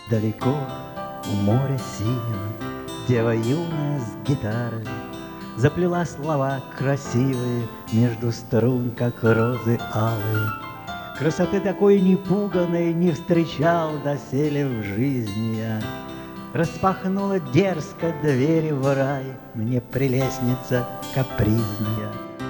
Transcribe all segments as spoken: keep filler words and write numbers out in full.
Далеко у моря синего дева юная с гитарой заплела слова красивые между струн, как розы алые. Красоты такой непуганной не встречал доселе в жизни я. Распахнула дерзко двери в рай мне прелестница капризная.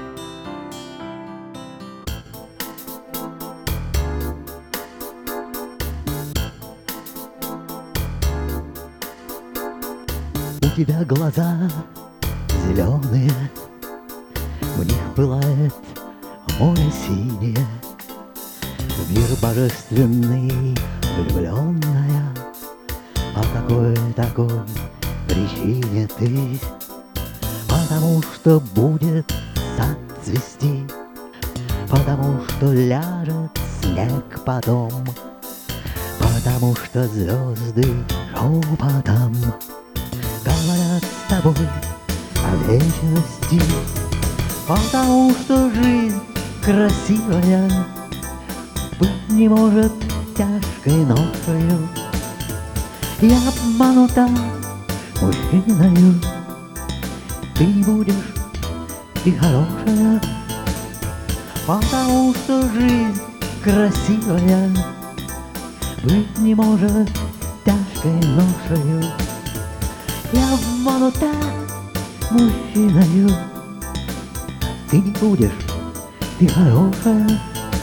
У тебя глаза зеленые, в них пылает море синее, в мир божественный влюбленная. По какой такой причине ты? Потому что будет сад цвести, потому что ляжет снег потом, потому что звезды шепотом говорят с тобой о вечности, потому что жизнь красивая быть не может тяжкой ношею. Я обманута мужчиною, ты не будешь и хорошая, потому что жизнь красивая быть не может тяжкой ношею. Я обманута мужчиною, ты не будешь, ты хорошая.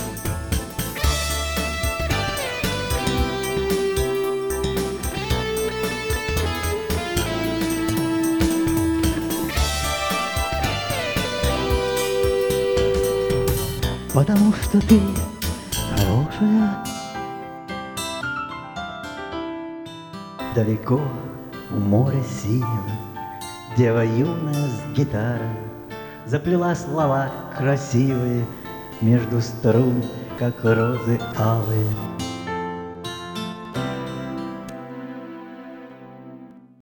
Потому что ты хорошая. Далеко у моря синего дева юная с гитарой заплела слова красивые между струн, как розы алые.